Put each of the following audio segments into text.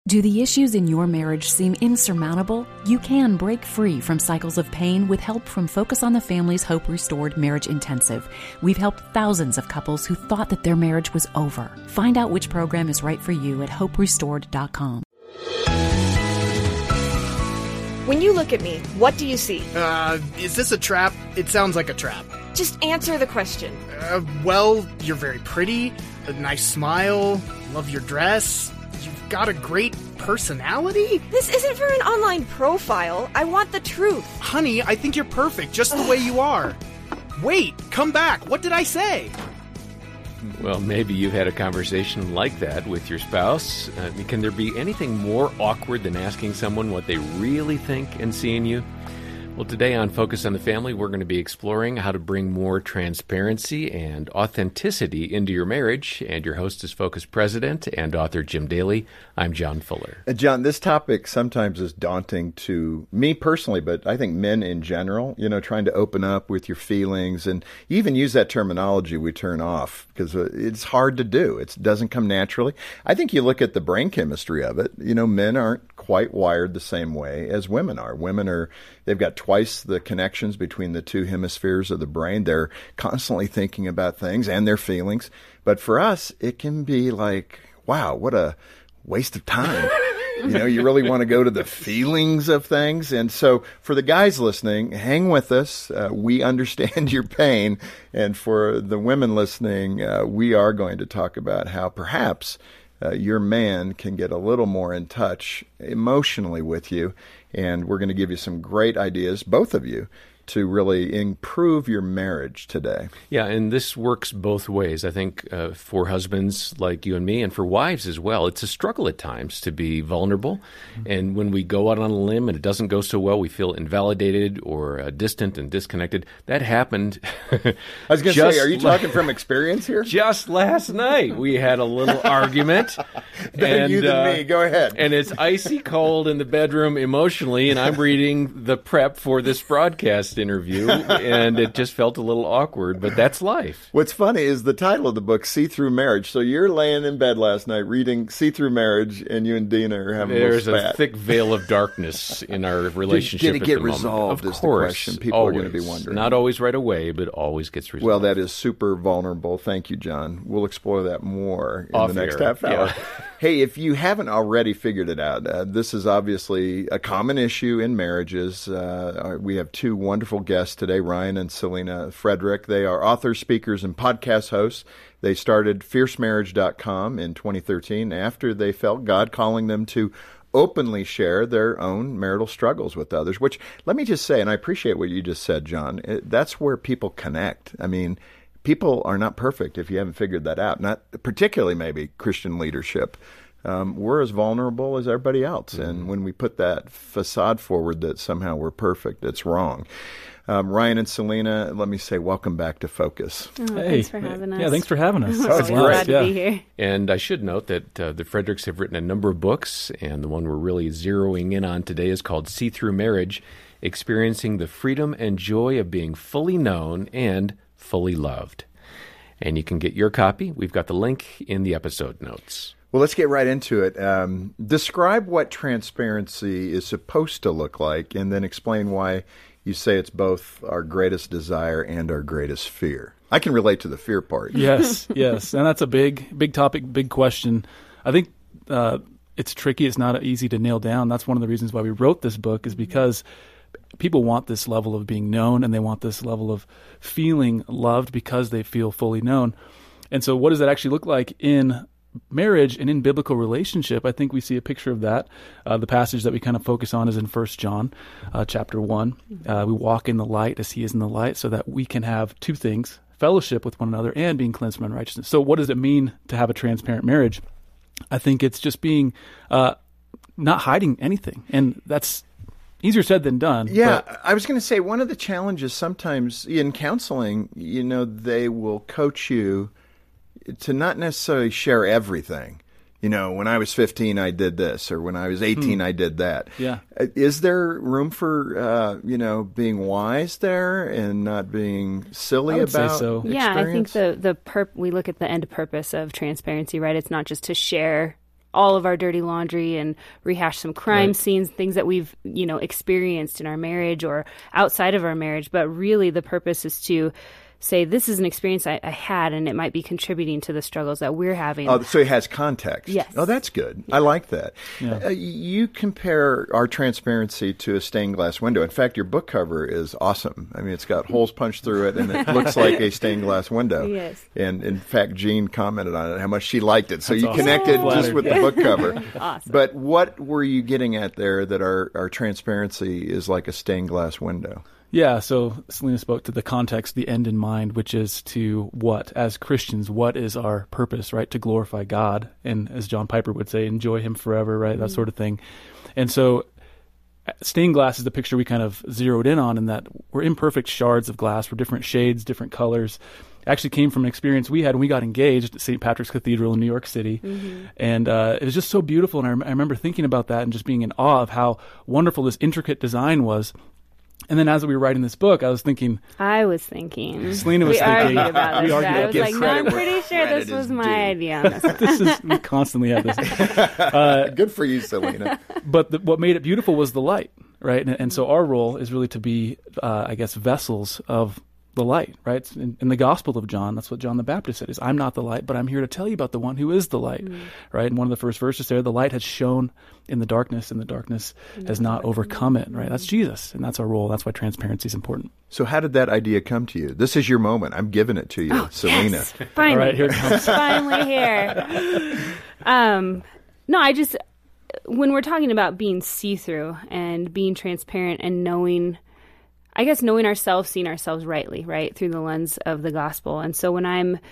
Do the issues in your marriage seem insurmountable? You can break free from cycles of pain with help from Focus on the Family's Hope Restored Marriage Intensive. We've helped thousands of couples who thought that their marriage was over. Find out which program is right for you at hoperestored.com. When you look at me, what do you see? Is this a trap? It sounds like a trap. Just answer the question. Well, you're very pretty, a nice smile, love your dress. You've got a great personality? This isn't for an online profile. I want the truth. Honey, I think you're perfect just the way you are. Wait, come back. What did I say? Well, maybe you've had a conversation like that with your spouse. Can there be anything more awkward than asking someone what they really think and see in you? Well, today on Focus on the Family, we're going to be exploring how to bring more transparency and authenticity into your marriage. And your host is Focus President and author Jim Daly. I'm John Fuller. John, this topic sometimes is daunting to me personally, but I think men in general, trying to open up with your feelings and even use that terminology we turn off because it's hard to do. It doesn't come naturally. I think you look at the brain chemistry of it. Men aren't quite wired the same way as women are. They've got twice the connections between the two hemispheres of the brain. They're constantly thinking about things and their feelings. But for us, it can be like, wow, what a waste of time. You really want to go to the feelings of things. And so for the guys listening, hang with us. We understand your pain. And for the women listening, we are going to talk about how perhaps your man can get a little more in touch emotionally with you. And we're going to give you some great ideas, both of you, to really improve your marriage today. Yeah, and this works both ways. I think for husbands like you and me, and for wives as well, it's a struggle at times to be vulnerable. Mm-hmm. And when we go out on a limb and it doesn't go so well, we feel invalidated or distant and disconnected. That happened. I was going to say, are you talking from experience here? Just last night, we had a little argument. Better you than me. Go ahead. And it's icy cold in the bedroom emotionally, and I'm reading the prep for this broadcast interview, and it just felt a little awkward, but that's life. What's funny is the title of the book, See Through Marriage. So you're laying in bed last night reading See Through Marriage, and you and Dina are having There's a little spat. A thick veil of darkness in our relationship. Did it get resolved? Of is course, the question people always. Are going to be wondering. Not always right away, but always gets resolved. Well, that is super vulnerable. Thank you, John. We'll explore that more in the next half hour. Yeah. Hey, if you haven't already figured it out, this is obviously a common issue in marriages. We have two wonderful guests today, Ryan and Selena Frederick. They are authors, speakers, and podcast hosts. They started fiercemarriage.com in 2013 after they felt God calling them to openly share their own marital struggles with others, which, let me just say, and I appreciate what you just said, John, that's where people connect. I mean, people are not perfect if you haven't figured that out, not particularly maybe Christian leadership. We're as vulnerable as everybody else. Mm-hmm. And when we put that facade forward that somehow we're perfect, it's wrong. Ryan and Selena, let me say welcome back to Focus. Oh, hey. Thanks for having us. Yeah, thanks for having us. Oh, it's glad to be here. And I should note that the Fredericks have written a number of books, and the one we're really zeroing in on today is called See Through Marriage, Experiencing the Freedom and Joy of Being Fully Known and Fully Loved. And you can get your copy. We've got the link in the episode notes. Well, let's get right into it. Describe what transparency is supposed to look like, and then explain why you say it's both our greatest desire and our greatest fear. I can relate to the fear part. Yes. And that's a big topic, big question. I think it's tricky. It's not easy to nail down. That's one of the reasons why we wrote this book, is because people want this level of being known, and they want this level of feeling loved because they feel fully known. And so what does that actually look like in marriage and in biblical relationship? I think we see a picture of that. The passage that we kind of focus on is in 1 John chapter 1. We walk in the light as he is in the light, so that we can have two things: fellowship with one another and being cleansed from unrighteousness. So what does it mean to have a transparent marriage? I think it's just being not hiding anything. And that's easier said than done. Yeah, I was going to say one of the challenges sometimes in counseling, they will coach you to not necessarily share everything. When I was 15, I did this, or when I was 18, I did that. Yeah. Is there room for, being wise there and not being silly I would about say so. experience? Yeah, I think we look at the end purpose of transparency, right? It's not just to share all of our dirty laundry and rehash some crime scenes, things that we've, experienced in our marriage or outside of our marriage. But really the purpose is to say, this is an experience I had, and it might be contributing to the struggles that we're having. Oh, so it has context. Yes. Oh, that's good. I like that. Yeah. You compare our transparency to a stained glass window. In fact, your book cover is awesome. I mean, it's got holes punched through it, and it looks like a stained glass window. Yes. And in fact, Jean commented on it, how much she liked it. So That's you awesome. connected just with the book cover. Awesome. But what were you getting at there that our transparency is like a stained glass window? Yeah, so Selena spoke to the context, the end in mind, which is to what? As Christians, what is our purpose, right? To glorify God, and as John Piper would say, enjoy Him forever, right? That sort of thing. And so stained glass is the picture we kind of zeroed in on, in that we're imperfect shards of glass. We're different shades, different colors. It actually came from an experience we had when we got engaged at St. Patrick's Cathedral in New York City. And it was just so beautiful, and I remember thinking about that and just being in awe of how wonderful this intricate design was. And then as we were writing this book, I was thinking. Selena was thinking. We argued about this. We argued I was Give like, no, credit I'm where pretty sure credit this was is my due. idea on this. We constantly have this. Good for you, Selena. But what made it beautiful was the light, right? And so our role is really to be, vessels of the light, right? In the Gospel of John, that's what John the Baptist said, is I'm not the light, but I'm here to tell you about the one who is the light, right? And one of the first verses there, the light has shone in the darkness, and the darkness has not overcome it, right? That's Jesus, and that's our role. That's why transparency is important. So how did that idea come to you? This is your moment. I'm giving it to you, Selena. Yes, finally. All right, here it comes. Finally here. When we're talking about being see-through and being transparent and knowing ourselves, seeing ourselves rightly, right, through the lens of the gospel. And so when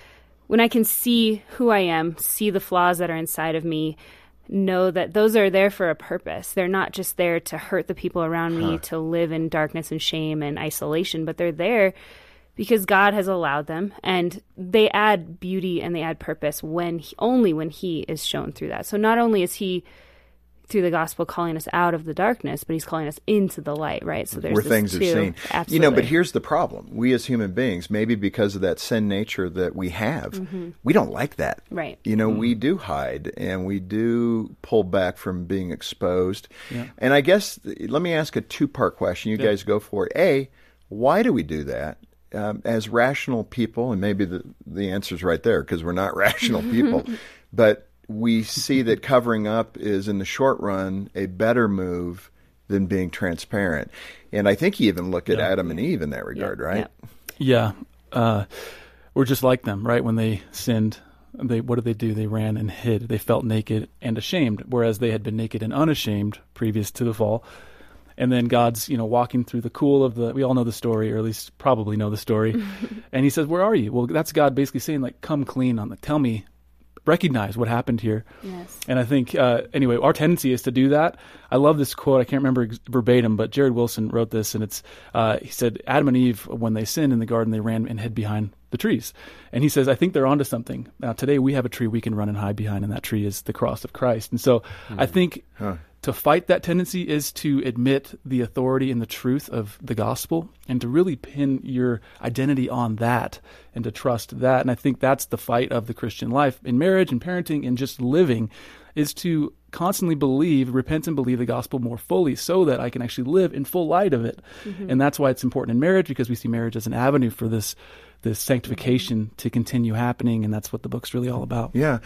I can see who I am, see the flaws that are inside of me, know that those are there for a purpose. They're not just there to hurt the people around me, to live in darkness and shame and isolation, but they're there because God has allowed them, and they add beauty and they add purpose only when He is shown through that. So not only is He through the gospel calling us out of the darkness, but He's calling us into the light, right? So there's where this things are seen. Absolutely. But here's the problem. We as human beings, maybe because of that sin nature that we have, we don't like that. Right. We do hide, and we do pull back from being exposed. Yeah. And I guess, let me ask a two-part question. You guys go for it. A, why do we do that? As rational people, and maybe the answer's right there, because we're not rational people, but we see that covering up is, in the short run, a better move than being transparent. And I think you even look at Adam and Eve in that regard, right? Yeah. Yeah. We're just like them, right? When they sinned, what did they do? They ran and hid. They felt naked and ashamed, whereas they had been naked and unashamed previous to the fall. And then God's, walking through the cool of we all know the story, or at least probably know the story. And He says, where are you? Well, that's God basically saying, like, come clean tell me, recognize what happened here. Yes. And I think, anyway, our tendency is to do that. I love this quote. I can't remember verbatim, but Jared Wilson wrote this, and it's, he said, Adam and Eve, when they sinned in the garden, they ran and hid behind the trees. And he says, I think they're onto something. Now, today we have a tree we can run and hide behind, and that tree is the cross of Christ. And so I think to fight that tendency is to admit the authority and the truth of the gospel, and to really pin your identity on that, and to trust that. And I think that's the fight of the Christian life in marriage and parenting and just living, is to constantly repent and believe the gospel more fully, so that I can actually live in full light of it. And that's why it's important in marriage, because we see marriage as an avenue for this sanctification to continue happening, and that's what the book's really all about. Yeah.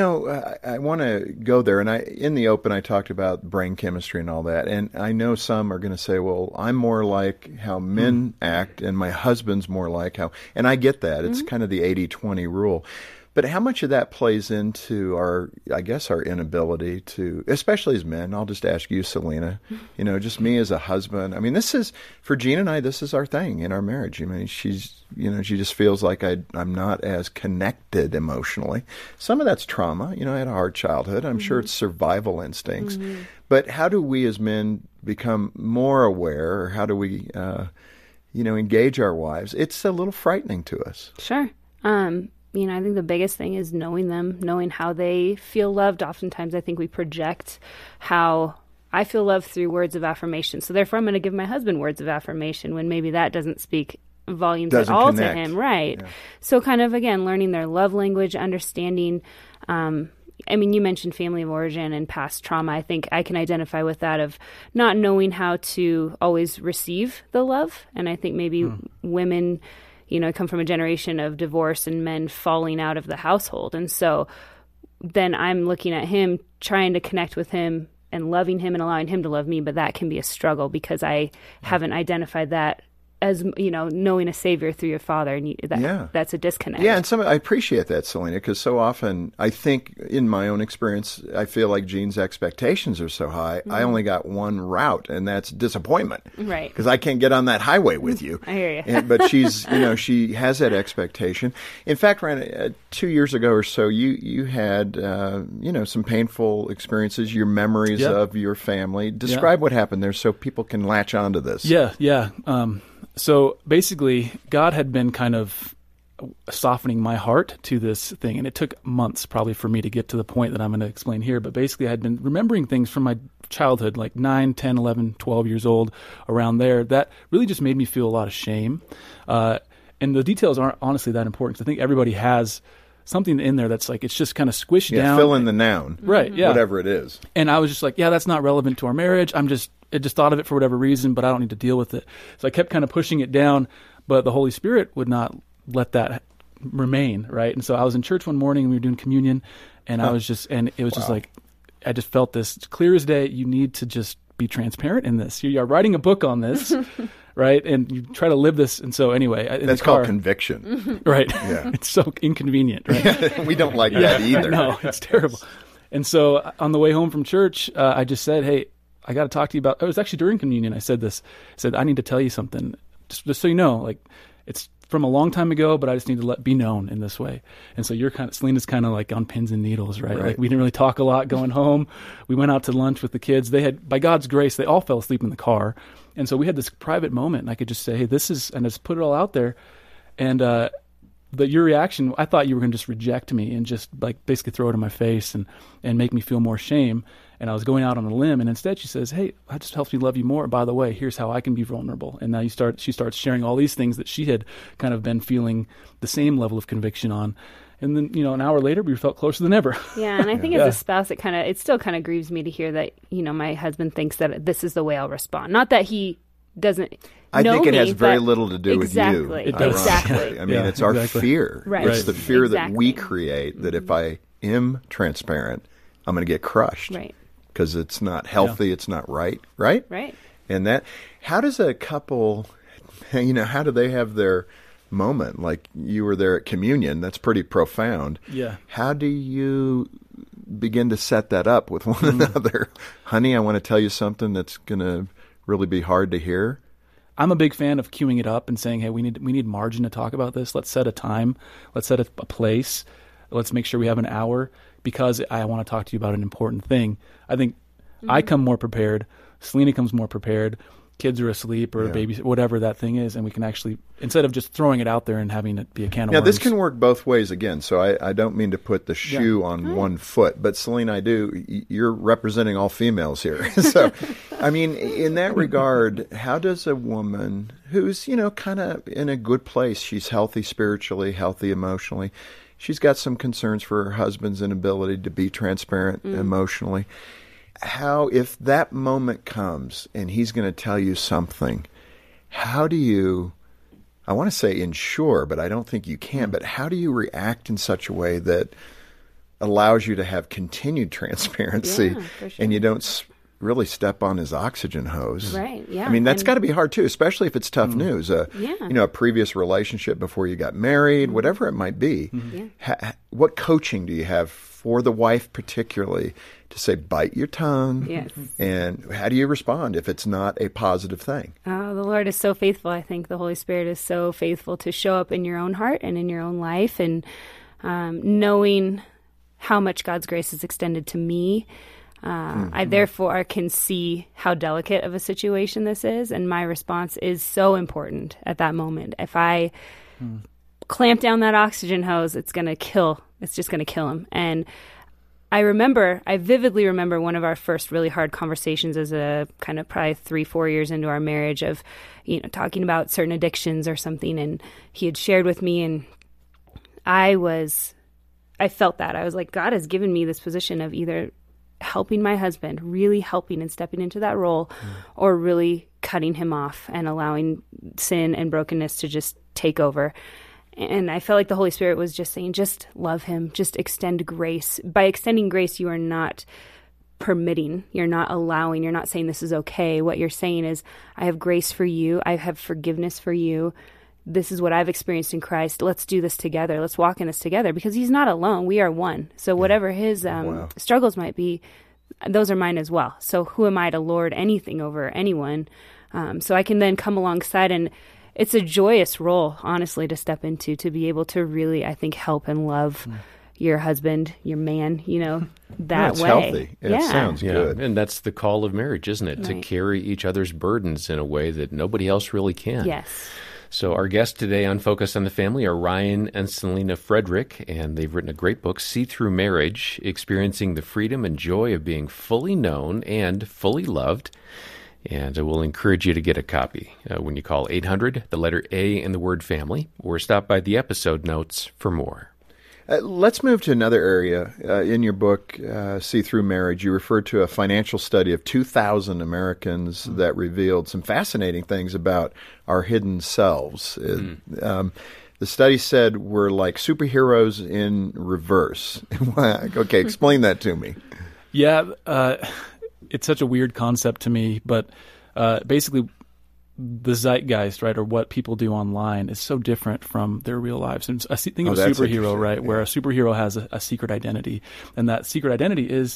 I want to go there, and in the open I talked about brain chemistry and all that, and I know some are going to say, well, I'm more like how men act, and my husband's more like how, and I get that. It's kind of the 80-20 rule. But how much of that plays into our inability to, especially as men, I'll just ask you, Selena, just me as a husband. I mean, this is, for Jean and I, this is our thing in our marriage. I mean, she just feels like I'm not as connected emotionally. Some of that's trauma. I had a hard childhood. I'm sure it's survival instincts. But how do we as men become more aware, or how do we, engage our wives? It's a little frightening to us. Sure. I think the biggest thing is knowing them, knowing how they feel loved. Oftentimes I think we project how I feel loved through words of affirmation. So therefore I'm going to give my husband words of affirmation, when maybe that doesn't speak volumes at all to him. Right. Yeah. So kind of, again, learning their love language, understanding, I mean, you mentioned family of origin and past trauma. I think I can identify with that of not knowing how to always receive the love. And I think maybe women, I come from a generation of divorce and men falling out of the household. And so then I'm looking at him, trying to connect with him and loving him and allowing him to love me. But that can be a struggle because I haven't identified that as, knowing a savior through your father, and that's a disconnect. Yeah, and I appreciate that, Selena, because so often I think in my own experience, I feel like Jean's expectations are so high. I only got one route, and that's disappointment. Right. Because I can't get on that highway with you. I hear you. But she's, she has that expectation. In fact, Ryan, 2 years ago or so, you had, some painful experiences, your memories of your family. Describe what happened there so people can latch onto this. Yeah. So basically, God had been kind of softening my heart to this thing, and it took months probably for me to get to the point that I'm going to explain here. But basically, I had been remembering things from my childhood, like 9, 10, 11, 12 years old, around there, that really just made me feel a lot of shame. And the details aren't honestly that important, because I think everybody has something in there that's like, it's just kind of squished down. Fill in the noun. Right, yeah. Whatever it is. And I was just like, that's not relevant to our marriage. I just thought of it for whatever reason, but I don't need to deal with it. So I kept kind of pushing it down, but the Holy Spirit would not let that remain, right? And so I was in church one morning and we were doing communion, and it was just like, I just felt this clear as day. You need to just be transparent in this. You are writing a book on this, right? And you try to live this. And so anyway, that's called conviction, right? Yeah, it's so inconvenient, right? We don't like that either. No, it's terrible. And so on the way home from church, I just said, "Hey, I got to talk to you about." It was actually during communion. I said this. I said, "I need to tell you something, just so you know. Like, it's from a long time ago, but I just need to be known in this way." And so Selena's kind of like on pins and needles, right? Like, we didn't really talk a lot going home. We went out to lunch with the kids. They had, by God's grace, they all fell asleep in the car, and so we had this private moment. And I could just say, "Hey, this is," and just put it all out there. And your reaction, I thought you were going to just reject me and just like basically throw it in my face and make me feel more shame. And I was going out on a limb, and instead she says, "Hey, that just helps me love you more. By the way, here's how I can be vulnerable." And now she starts sharing all these things that she had kind of been feeling the same level of conviction on. And then, an hour later, we felt closer than ever. Yeah, and I think as a spouse, it still kind of grieves me to hear that, my husband thinks that this is the way I'll respond. Not that he doesn't I know think it me, has very little to do with you. Exactly. I mean, it's our fear. Right. It's the fear that we create, that if I am transparent, I'm going to get crushed. Right. Because it's not healthy, it's not right. Right? Right. And how does a couple, how do they have their moment? Like, you were there at communion. That's pretty profound. Yeah. How do you begin to set that up with one another? Honey, I want to tell you something that's going to really be hard to hear. I'm a big fan of queuing it up and saying, "Hey, we need margin to talk about this. Let's set a time. Let's set a place. Let's make sure we have an hour, because I want to talk to you about an important thing." I think I come more prepared. Selena comes more prepared. Kids are asleep or baby, whatever that thing is, and we can actually, instead of just throwing it out there and having it be a can of worms. Now, this can work both ways again, so I don't mean to put the shoe on one foot, but Selena, you're representing all females here. So, I mean, in that regard, how does a woman who's, kind of in a good place, she's healthy spiritually, healthy emotionally, she's got some concerns for her husband's inability to be transparent emotionally, how, if that moment comes and he's going to tell you something, how do you, I want to say ensure, but I don't think you can, but how do you react in such a way that allows you to have continued transparency and you don't really step on his oxygen hose? Right, yeah. I mean, that's got to be hard too, especially if it's tough news. A previous relationship before you got married, whatever it might be. What coaching do you have for the wife particularly to say, bite your tongue? Yes. And how do you respond if it's not a positive thing? Oh, the Lord is so faithful. I think the Holy Spirit is so faithful to show up in your own heart and in your own life, and knowing how much God's grace is extended to me. I therefore can see how delicate of a situation this is, and my response is so important at that moment. If I clamp down that oxygen hose, it's just going to kill him. And I vividly remember one of our first really hard conversations as a kind of probably 3-4 years into our marriage of, talking about certain addictions or something. And he had shared with me, and I I felt that. I was like, God has given me this position of either helping my husband, really helping and stepping into that role, or really cutting him off and allowing sin and brokenness to just take over. And I felt like the Holy Spirit was just saying, just love him, just extend grace. By extending grace, you are not permitting, you're not allowing, you're not saying this is okay. What you're saying is, I have grace for you, I have forgiveness for you. This is what I've experienced in Christ. Let's do this together. Let's walk in this together, because he's not alone. We are one. So whatever his struggles might be, those are mine as well. So who am I to lord anything over anyone? So I can then come alongside, and it's a joyous role, honestly, to step into, to be able to really, I think, help and love your husband, your man, that it's way. Healthy. It sounds good. And that's the call of marriage, isn't it? Right. To carry each other's burdens in a way that nobody else really can. Yes. So our guests today on Focus on the Family are Ryan and Selena Frederick, and they've written a great book, See Through Marriage, Experiencing the Freedom and Joy of Being Fully Known and Fully Loved. And we'll encourage you to get a copy when you call 800, the letter A in the word family, or stop by the episode notes for more. Let's move to another area. In your book, See Through Marriage, you referred to a financial study of 2,000 Americans that revealed some fascinating things about our hidden selves. The study said we're like superheroes in reverse. Okay, explain that to me. Yeah, it's such a weird concept to me, but basically the zeitgeist, right, or what people do online is so different from their real lives. And think of a superhero, right, where a superhero has a secret identity, and that secret identity is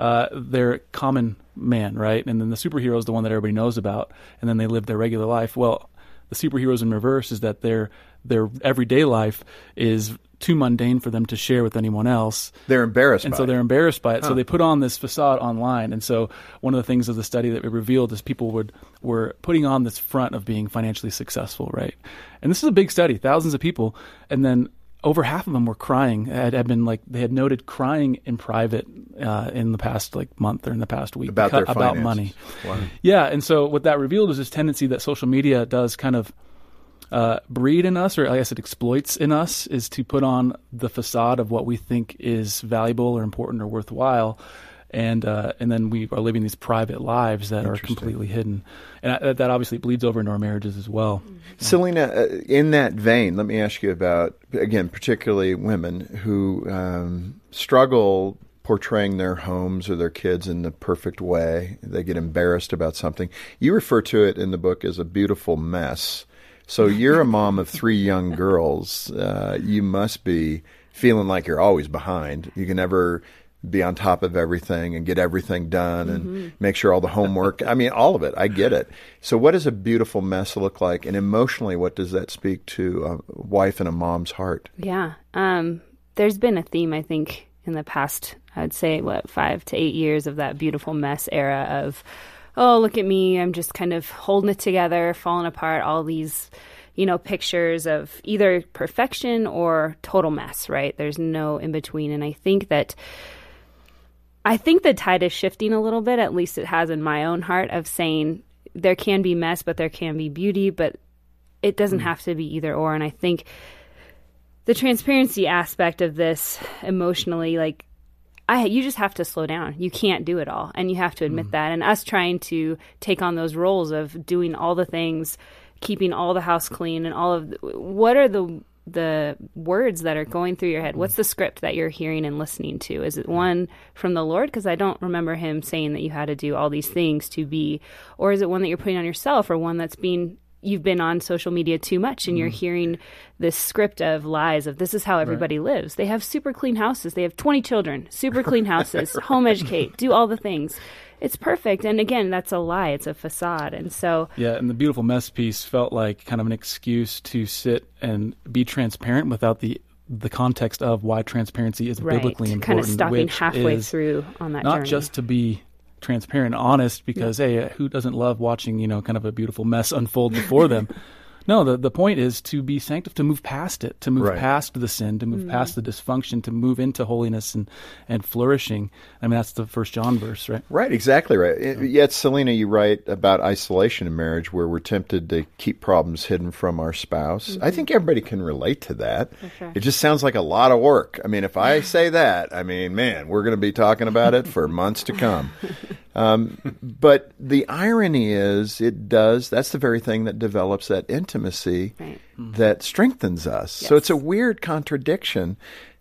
their common man, right? And then the superhero is the one that everybody knows about, and then they live their regular life. Well, the superheroes in reverse is that their everyday life is too mundane for them to share with anyone else. They're embarrassed by it. And so they're embarrassed by it. So they put on this facade online. And so one of the things of the study that we revealed is people were putting on this front of being financially successful, right? And this is a big study, thousands of people. And then over half of them were crying. They had noted crying in private in the past month or in the past week about money. Wow. Yeah. And so what that revealed was this tendency that social media does kind of breed in us, or I guess it exploits in us, is to put on the facade of what we think is valuable or important or worthwhile, and then we are living these private lives that are completely hidden, and that obviously bleeds over into our marriages as well. Selena, in that vein, let me ask you about, again, particularly women who struggle portraying their homes or their kids in the perfect way. They get embarrassed about something. You refer to it in the book as a beautiful mess. So you're a mom of 3 young girls. You must be feeling like you're always behind. You can never be on top of everything and get everything done and make sure all the homework, all of it. I get it. So what does a beautiful mess look like? And emotionally, what does that speak to a wife and a mom's heart? Yeah. There's been a theme, I think, in the past, I'd say, 5 to 8 years of that beautiful mess era of, oh, look at me, I'm just kind of holding it together, falling apart, all these, pictures of either perfection or total mess, right? There's no in between. And I think the tide is shifting a little bit, at least it has in my own heart, of saying there can be mess, but there can be beauty, but it doesn't have to be either or. And I think the transparency aspect of this emotionally, you just have to slow down. You can't do it all. And you have to admit that. And us trying to take on those roles of doing all the things, keeping all the house clean and all of what are the words that are going through your head? What's the script that you're hearing and listening to? Is it one from the Lord? Because I don't remember him saying that you had to do all these things to be, or is it one that you're putting on yourself, or one that's you've been on social media too much and you're hearing this script of lies of this is how everybody lives. They have super clean houses. They have 20 children, super clean houses, home educate, do all the things. It's perfect. And again, that's a lie. It's a facade. And so... Yeah, and the beautiful mess piece felt like kind of an excuse to sit and be transparent without the context of why transparency is biblically important. Kind of stopping halfway through on that not journey. Just to be transparent and honest, because hey, who doesn't love watching kind of a beautiful mess unfold before them? No, the point is to be sanctified, to move past it, to move Right. past the sin, to move past the dysfunction, to move into holiness and flourishing. I mean, that's the 1 John verse, right? Right, exactly right. Yet, Selena, you write about isolation in marriage where we're tempted to keep problems hidden from our spouse. I think everybody can relate to that. sure. It just sounds like a lot of work. I mean, if I say that, I mean, man, we're going to be talking about it for months to come. But the irony is that's the very thing that develops that intimacy Right. that strengthens us. So it's a weird contradiction.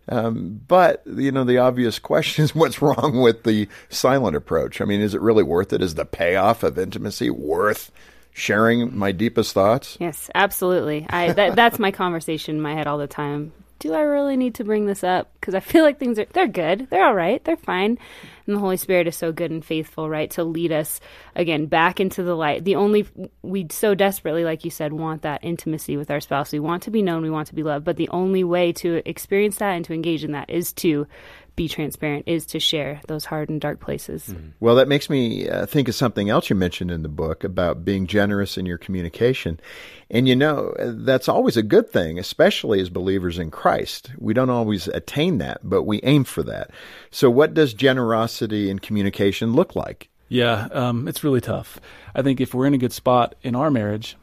But, the obvious question is what's wrong with the silent approach? I mean, is it really worth it? Is the payoff of intimacy worth sharing my deepest thoughts? Yes, absolutely. That's my conversation in my head all the time. Do I really need to bring this up? Because I feel like they're good. They're all right. They're fine. And the Holy Spirit is so good and faithful, right, to lead us, again, back into the light. We so desperately, like you said, want that intimacy with our spouse. We want to be known. We want to be loved. But the only way to experience that and to engage in that is to be transparent, is to share those hard and dark places. Well, that makes me think of something else you mentioned in the book about being generous in your communication. And that's always a good thing, especially as believers in Christ. We don't always attain that, but we aim for that. So what does generosity in communication look like? Yeah, it's really tough. I think if we're in a good spot in our marriage,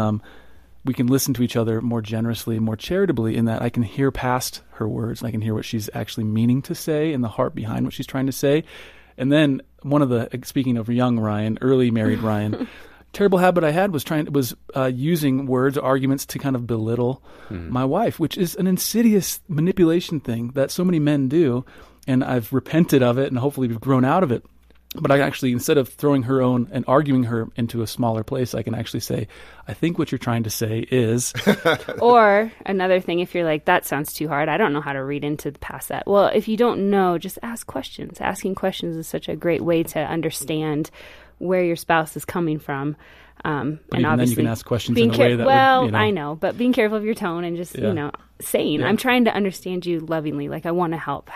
we can listen to each other more generously, more charitably, in that I can hear past her words, and I can hear what she's actually meaning to say and the heart behind what she's trying to say. And then speaking of young Ryan, early married Ryan, terrible habit I had was using words, arguments to kind of belittle my wife, which is an insidious manipulation thing that so many men do. And I've repented of it, and hopefully we've grown out of it. But I actually, instead of throwing her own and arguing her into a smaller place, I can actually say, I think what you're trying to say is... Or another thing, if you're like, that sounds too hard, I don't know how to read into past that. Well, if you don't know, just ask questions. Asking questions is such a great way to understand where your spouse is coming from. And even obviously, then you can ask questions in a way that would, I know, but being careful of your tone and just, saying, I'm trying to understand you lovingly. Like, I want to help.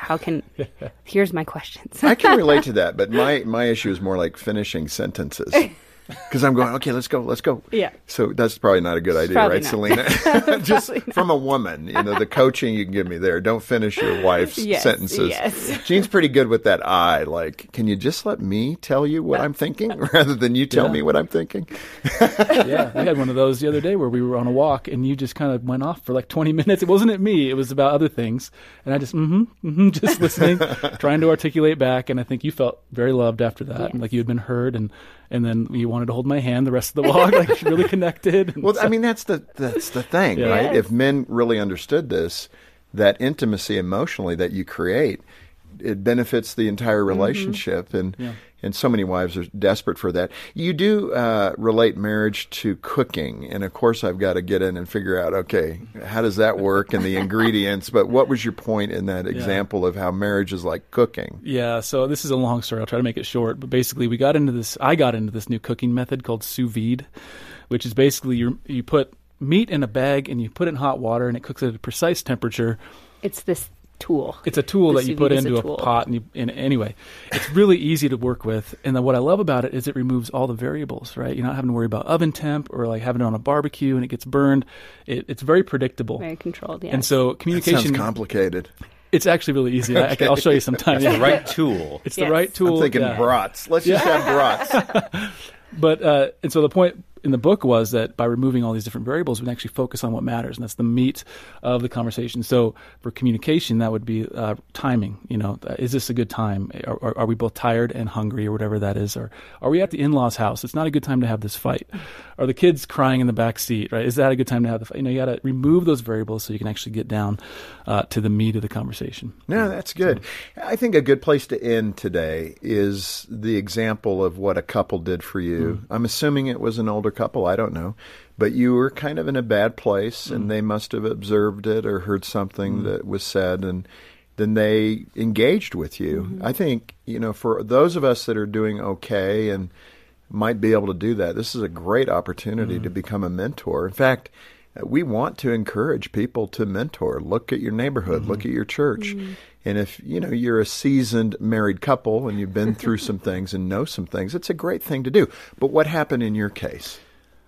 Here's my questions. I can relate to that, but my issue is more like finishing sentences. Because I'm going, okay, let's go. Yeah. So that's probably not a good idea, Probably right, not. Selena? Just from a woman, the coaching you can give me there. Don't finish your wife's sentences. Yes. Jean's pretty good with that eye. Like, can you just let me tell you what I'm thinking rather than you tell me what I'm thinking? Yeah, we had one of those the other day where we were on a walk and you just kind of went off for like 20 minutes. It wasn't at me. It was about other things. And I just, just listening, trying to articulate back. And I think you felt very loved after that. Yes. And like you had been heard. And then you wanted to hold my hand the rest of the walk, like really connected. Well, I mean, that's the thing, Yeah. right? Yes. If men really understood this, that intimacy emotionally that you create, it benefits the entire relationship. And so many wives are desperate for that. You do relate marriage to cooking. And of course, I've got to get in and figure out, okay, how does that work and the ingredients? But what was your point in that example of how marriage is like cooking? Yeah, so this is a long story. I'll try to make it short. But basically, I got into this new cooking method called sous vide, which is basically you put meat in a bag and you put it in hot water and it cooks at a precise temperature. It's this tool. It's a tool The that you sous put vide is into a tool. a pot. Anyway, it's really easy to work with. And then what I love about it is it removes all the variables, right? You're not having to worry about oven temp or like having it on a barbecue and it gets burned. It's very predictable. Very controlled, yeah. And so That communication... sounds complicated. It's actually really easy. I'll show you sometime. The right tool. It's Yes. the right tool. I'm thinking yeah. brats. Let's just have brats. But and so the point in the book was that by removing all these different variables, we can actually focus on what matters, and that's the meat of the conversation. So for communication, that would be timing. Is this a good time? Are we both tired and hungry, or whatever that is? Or are we at the in-laws' house? It's not a good time to have this fight. Are the kids crying in the back seat? Right? Is that a good time to have the fight? You got to remove those variables so you can actually get down to the meat of the conversation. No, that's good. I think a good place to end today is the example of what a couple did for you. I'm assuming it was an older couple. I don't know. But you were kind of in a bad place, and they must have observed it or heard something that was said, and then they engaged with you. I think, for those of us that are doing okay and might be able to do that, this is a great opportunity to become a mentor. In fact, we want to encourage people to mentor. Look at your neighborhood. Look at your church. And if, you're a seasoned married couple and you've been through some things and know some things, it's a great thing to do. But what happened in your case?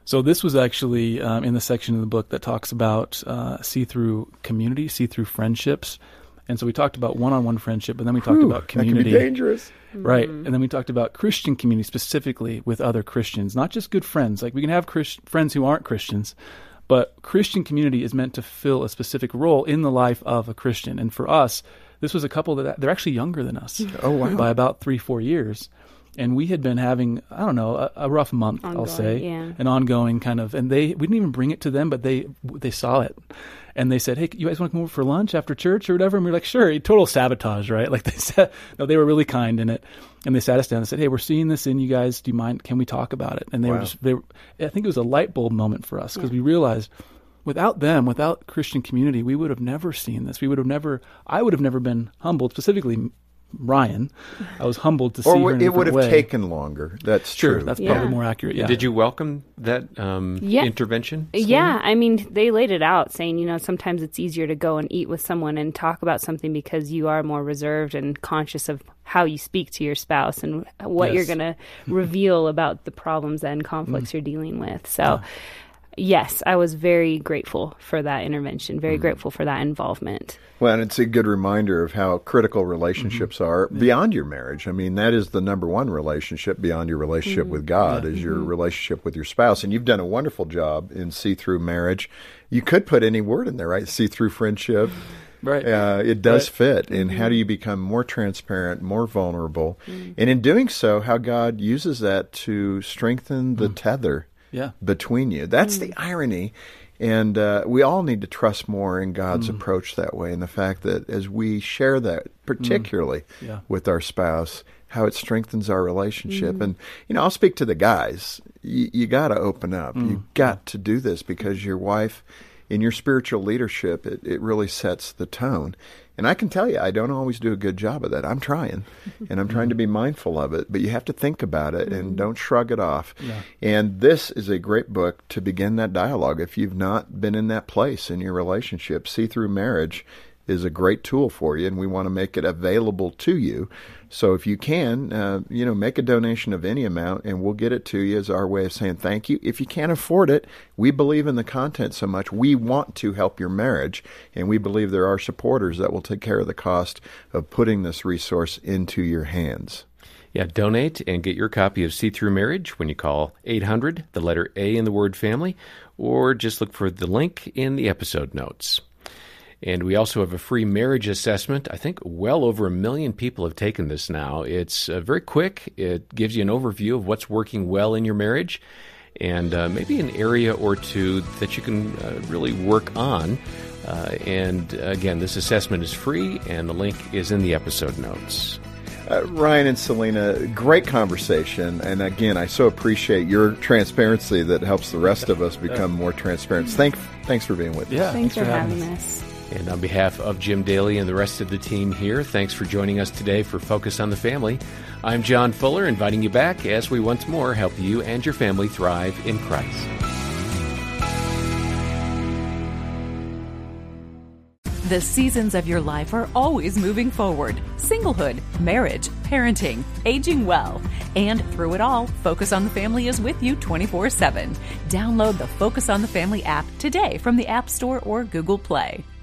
So this was actually in the section of the book that talks about see-through community, see-through friendships. And so we talked about one-on-one friendship, but then we talked about community. That can be dangerous. Right. And then we talked about Christian community specifically with other Christians, not just good friends. Like we can have friends who aren't Christians, but Christian community is meant to fill a specific role in the life of a Christian. And for us, this was a couple that they're actually younger than us. Oh, wow. By about 3-4 years. And we had been having, I don't know, a rough month, Ongoing, I'll say, yeah. an ongoing kind of, and we didn't even bring it to them, but they saw it. And they said, hey, you guys want to come over for lunch after church or whatever? And we were like, sure. Total sabotage, right? Like they said, no, they were really kind in it. And they sat us down and said, hey, we're seeing this in you guys. Do you mind? Can we talk about it? And I think it was a light bulb moment for us because we realized without them, without Christian community, we would have never seen this. I would have never been humbled, specifically Ryan. I was humbled to see her in a different way. It would have taken longer. That's true. That's probably more accurate. Yeah. Did you welcome that intervention? Selena? Yeah. I mean, they laid it out saying, sometimes it's easier to go and eat with someone and talk about something because you are more reserved and conscious of how you speak to your spouse and what you're going to reveal about the problems and conflicts you're dealing with. So, yes, I was very grateful for that intervention, very grateful for that involvement. Well, and it's a good reminder of how critical relationships are beyond your marriage. I mean, that is the number one relationship beyond your relationship with God is your relationship with your spouse. And you've done a wonderful job in see-through marriage. You could put any word in there, right? See-through friendship. Right. It does fit. And how do you become more transparent, more vulnerable? And in doing so, how God uses that to strengthen the tether between you. That's the irony. And we all need to trust more in God's approach that way, and the fact that as we share that, particularly with our spouse, how it strengthens our relationship. And, I'll speak to the guys. You got to open up. You got to do this because your wife, in your spiritual leadership, it really sets the tone. And I can tell you, I don't always do a good job of that. I'm trying, and I'm trying to be mindful of it. But you have to think about it and don't shrug it off. Yeah. And this is a great book to begin that dialogue. If you've not been in that place in your relationship, See-Through Marriage is a great tool for you, and we want to make it available to you. So if you can, make a donation of any amount, and we'll get it to you as our way of saying thank you. If you can't afford it, we believe in the content so much. We want to help your marriage, and we believe there are supporters that will take care of the cost of putting this resource into your hands. Yeah, donate and get your copy of See-Through Marriage when you call 800, the letter A in the word family, or just look for the link in the episode notes. And we also have a free marriage assessment. I think well over 1 million people have taken this now. It's very quick. It gives you an overview of what's working well in your marriage and maybe an area or two that you can really work on. And again, this assessment is free, and the link is in the episode notes. Ryan and Selena, great conversation. And again, I so appreciate your transparency that helps the rest of us become more transparent. Thanks for being with us. Yeah, thanks for having us. And on behalf of Jim Daly and the rest of the team here, thanks for joining us today for Focus on the Family. I'm John Fuller, inviting you back as we once more help you and your family thrive in Christ. The seasons of your life are always moving forward. Singlehood, marriage, parenting, aging well. And through it all, Focus on the Family is with you 24/7. Download the Focus on the Family app today from the App Store or Google Play.